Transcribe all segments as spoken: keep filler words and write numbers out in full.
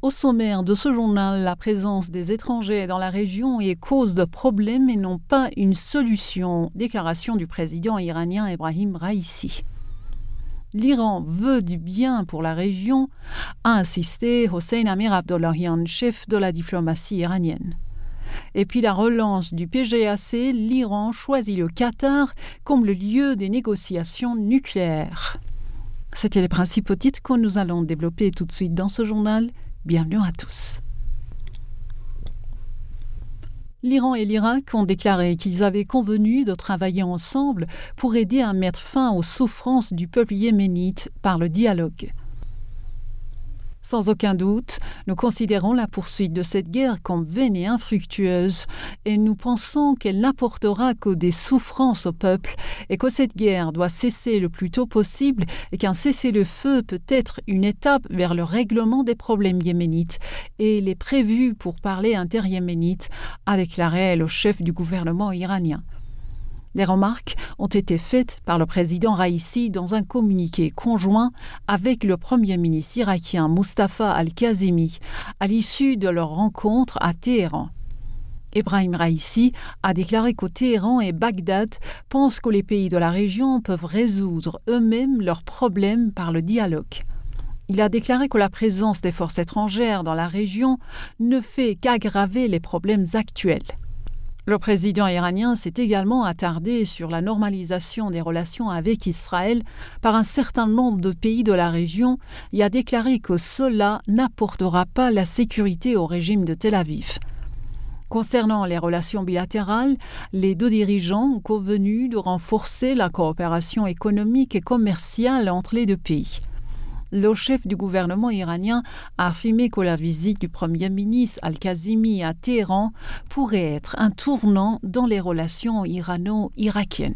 Au sommaire de ce journal, la présence des étrangers dans la région est cause de problèmes et non pas une solution. Déclaration du président iranien Ebrahim Raïssi. L'Iran veut du bien pour la région, a insisté Hossein Amir Abdollahian, chef de la diplomatie iranienne. Et puis la relance du P G A C, l'Iran choisit le Qatar comme le lieu des négociations nucléaires. C'était les principaux titres que nous allons développer tout de suite dans ce journal. Bienvenue à tous. L'Iran et l'Irak ont déclaré qu'ils avaient convenu de travailler ensemble pour aider à mettre fin aux souffrances du peuple yéménite par le dialogue. Sans aucun doute, nous considérons la poursuite de cette guerre comme vaine et infructueuse et nous pensons qu'elle n'apportera que des souffrances au peuple et que cette guerre doit cesser le plus tôt possible et qu'un cessez-le-feu peut être une étape vers le règlement des problèmes yéménites et il est prévu pour parler inter-yéménite, a déclaré le chef du gouvernement iranien. Les remarques ont été faites par le président Raïssi dans un communiqué conjoint avec le premier ministre irakien Mustafa al-Kazemi à l'issue de leur rencontre à Téhéran. Ebrahim Raïssi a déclaré qu'au Téhéran et Bagdad pensent que les pays de la région peuvent résoudre eux-mêmes leurs problèmes par le dialogue. Il a déclaré que la présence des forces étrangères dans la région ne fait qu'aggraver les problèmes actuels. Le président iranien s'est également attardé sur la normalisation des relations avec Israël par un certain nombre de pays de la région et a déclaré que cela n'apportera pas la sécurité au régime de Tel Aviv. Concernant les relations bilatérales, les deux dirigeants ont convenu de renforcer la coopération économique et commerciale entre les deux pays. Le chef du gouvernement iranien a affirmé que la visite du premier ministre al-Kazemi à Téhéran pourrait être un tournant dans les relations irano-irakiennes.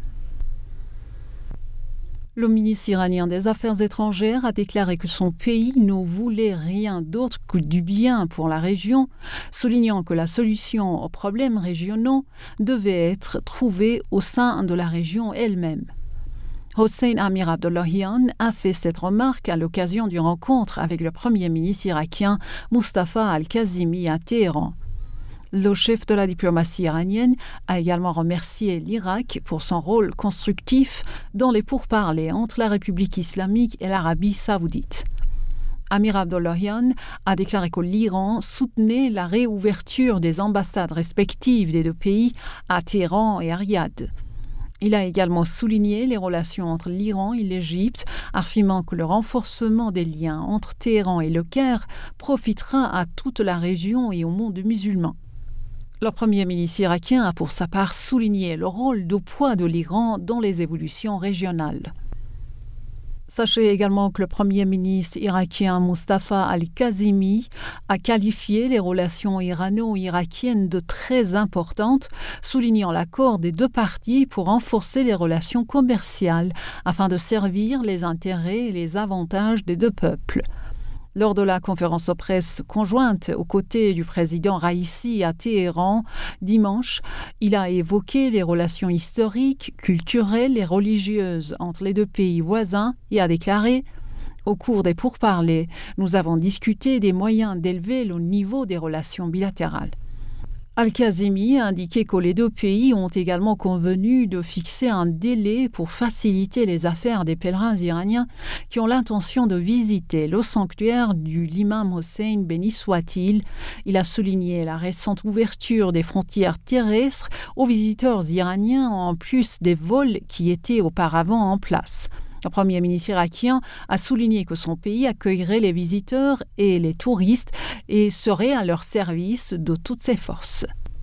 Le ministre iranien des Affaires étrangères a déclaré que son pays ne voulait rien d'autre que du bien pour la région, soulignant que la solution aux problèmes régionaux devait être trouvée au sein de la région elle-même. Hossein Amir Abdollahian a fait cette remarque à l'occasion d'une rencontre avec le premier ministre irakien Mustafa al-Kazemi à Téhéran. Le chef de la diplomatie iranienne a également remercié l'Irak pour son rôle constructif dans les pourparlers entre la République islamique et l'Arabie saoudite. Amir Abdollahian a déclaré que l'Iran soutenait la réouverture des ambassades respectives des deux pays à Téhéran et à Riyad. Il a également souligné les relations entre l'Iran et l'Égypte, affirmant que le renforcement des liens entre Téhéran et Le Caire profitera à toute la région et au monde musulman. Le premier ministre irakien a pour sa part souligné le rôle de poids de l'Iran dans les évolutions régionales. Sachez également que le premier ministre irakien Mustafa al-Kazemi a qualifié les relations irano-irakiennes de très importantes, soulignant l'accord des deux parties pour renforcer les relations commerciales afin de servir les intérêts et les avantages des deux peuples. Lors de la conférence de presse conjointe aux côtés du président Raïssi à Téhéran, dimanche, il a évoqué les relations historiques, culturelles et religieuses entre les deux pays voisins et a déclaré « Au cours des pourparlers, nous avons discuté des moyens d'élever le niveau des relations bilatérales. » Al-Kazemi a indiqué que les deux pays ont également convenu de fixer un délai pour faciliter les affaires des pèlerins iraniens qui ont l'intention de visiter le sanctuaire du l'imam Hossein béni soit-il. Il a souligné la récente ouverture des frontières terrestres aux visiteurs iraniens en plus des vols qui étaient auparavant en place. Le premier ministre irakien a souligné que son pays accueillerait les visiteurs et les touristes et serait à leur service de toutes ses forces.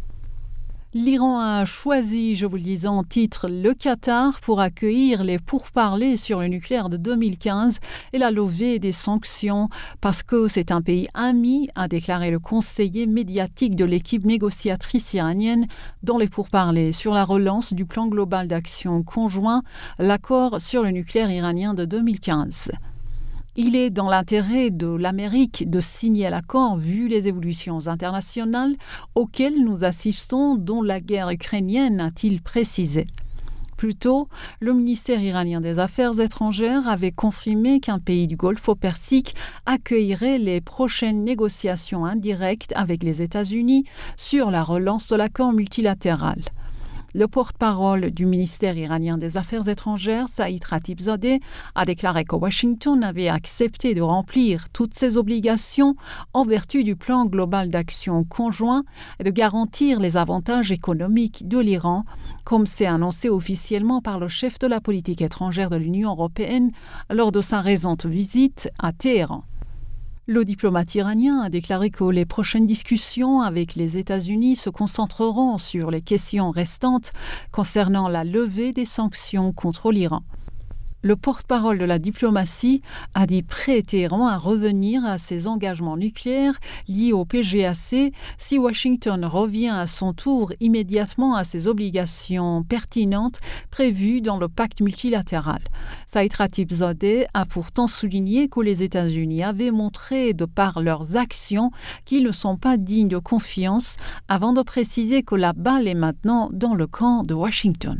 L'Iran a choisi, je vous le disais en titre, le Qatar pour accueillir les pourparlers sur le nucléaire de deux mille quinze et la levée des sanctions parce que c'est un pays ami, a déclaré le conseiller médiatique de l'équipe négociatrice iranienne dans les pourparlers sur la relance du plan global d'action conjoint, l'accord sur le nucléaire iranien de deux mille quinze. Il est dans l'intérêt de l'Amérique de signer l'accord vu les évolutions internationales auxquelles nous assistons, dont la guerre ukrainienne, a-t-il précisé. Plus tôt, le ministère iranien des Affaires étrangères avait confirmé qu'un pays du Golfe Persique accueillerait les prochaines négociations indirectes avec les États-Unis sur la relance de l'accord multilatéral. Le porte-parole du ministère iranien des Affaires étrangères, Saïd Khatibzadeh, a déclaré que Washington avait accepté de remplir toutes ses obligations en vertu du plan global d'action conjoint et de garantir les avantages économiques de l'Iran, comme c'est annoncé officiellement par le chef de la politique étrangère de l'Union européenne lors de sa récente visite à Téhéran. Le diplomate iranien a déclaré que les prochaines discussions avec les États-Unis se concentreront sur les questions restantes concernant la levée des sanctions contre l'Iran. Le porte-parole de la diplomatie a dit prêt Téhéran à revenir à ses engagements nucléaires liés au P G A C si Washington revient à son tour immédiatement à ses obligations pertinentes prévues dans le pacte multilatéral. Saïd Khatibzadeh a pourtant souligné que les États-Unis avaient montré de par leurs actions qu'ils ne sont pas dignes de confiance avant de préciser que la balle est maintenant dans le camp de Washington.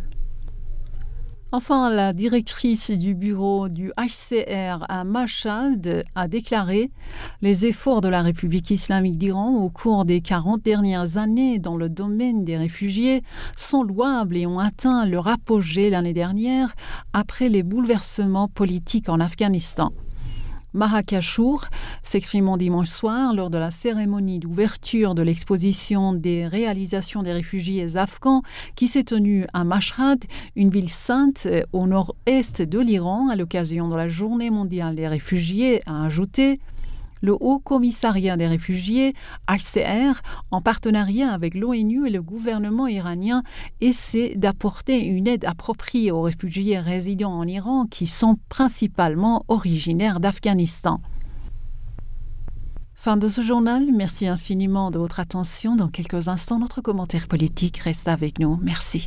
Enfin, la directrice du bureau du H C R à Mashhad a déclaré « Les efforts de la République islamique d'Iran au cours des quarante dernières années dans le domaine des réfugiés sont louables et ont atteint leur apogée l'année dernière après les bouleversements politiques en Afghanistan. » Maha Kashour, s'exprimant dimanche soir lors de la cérémonie d'ouverture de l'exposition des réalisations des réfugiés afghans qui s'est tenue à Mashhad, une ville sainte au nord-est de l'Iran à l'occasion de la Journée mondiale des réfugiés, a ajouté « Le Haut Commissariat des réfugiés, H C R, en partenariat avec l'ONU et le gouvernement iranien, essaie d'apporter une aide appropriée aux réfugiés résidant en Iran qui sont principalement originaires d'Afghanistan. » Fin de ce journal. Merci infiniment de votre attention. Dans quelques instants, notre commentaire politique reste avec nous. Merci.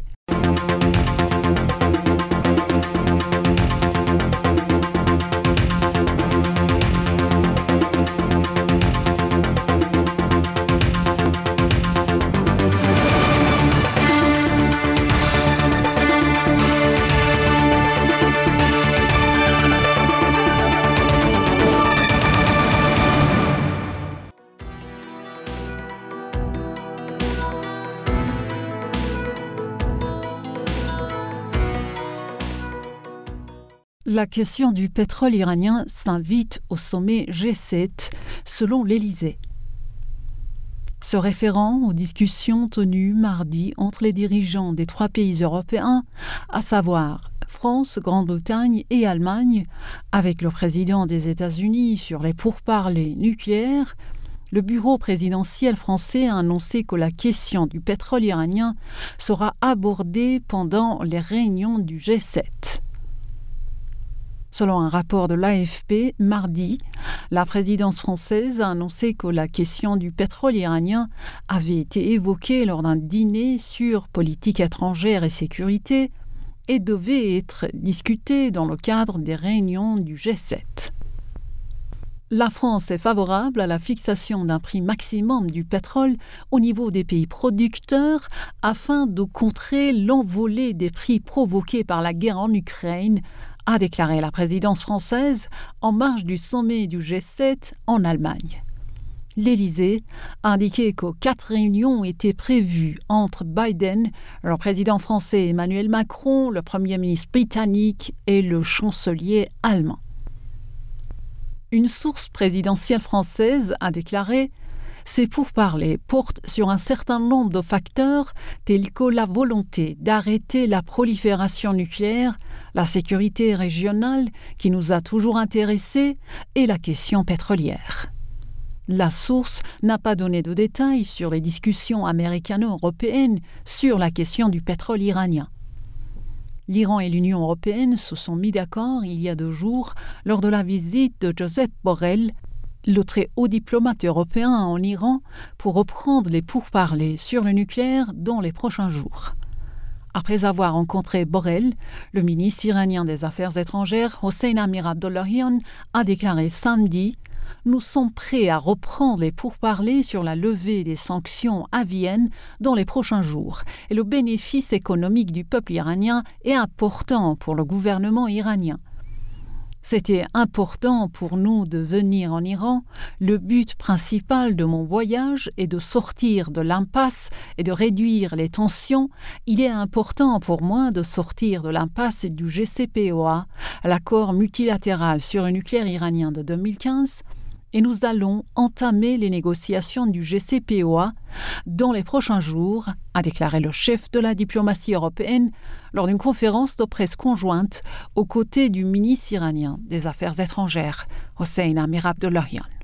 La question du pétrole iranien s'invite au sommet G sept, selon l'Élysée. Se référant aux discussions tenues mardi entre les dirigeants des trois pays européens, à savoir France, Grande-Bretagne et Allemagne, avec le président des États-Unis sur les pourparlers nucléaires, le bureau présidentiel français a annoncé que la question du pétrole iranien sera abordée pendant les réunions du G sept. Selon un rapport de l'A F P, mardi, la présidence française a annoncé que la question du pétrole iranien avait été évoquée lors d'un dîner sur politique étrangère et sécurité et devait être discutée dans le cadre des réunions du G sept. La France est favorable à la fixation d'un prix maximum du pétrole au niveau des pays producteurs afin de contrer l'envolée des prix provoqués par la guerre en Ukraine, a déclaré la présidence française en marge du sommet du G sept en Allemagne. L'Élysée a indiqué que quatre réunions étaient prévues entre Biden, le président français Emmanuel Macron, le premier ministre britannique et le chancelier allemand. Une source présidentielle française a déclaré « Ces pourparlers portent sur un certain nombre de facteurs tels que la volonté d'arrêter la prolifération nucléaire, la sécurité régionale qui nous a toujours intéressés et la question pétrolière. » La source n'a pas donné de détails sur les discussions américano-européennes sur la question du pétrole iranien. L'Iran et l'Union européenne se sont mis d'accord il y a deux jours lors de la visite de Josep Borrell, le très haut diplomate européen en Iran, pour reprendre les pourparlers sur le nucléaire dans les prochains jours. Après avoir rencontré Borrell, le ministre iranien des Affaires étrangères, Hossein Amir Abdollahian, a déclaré samedi nous sommes prêts à reprendre les pourparlers sur la levée des sanctions à Vienne dans les prochains jours. Et le bénéfice économique du peuple iranien est important pour le gouvernement iranien. C'était important pour nous de venir en Iran. Le but principal de mon voyage est de sortir de l'impasse et de réduire les tensions. Il est important pour moi de sortir de l'impasse du J C P O A, l'accord multilatéral sur le nucléaire iranien de deux mille quinze, et nous allons entamer les négociations du J C P O A dans les prochains jours, a déclaré le chef de la diplomatie européenne lors d'une conférence de presse conjointe aux côtés du ministre iranien des Affaires étrangères, Hossein Amir Abdollahian.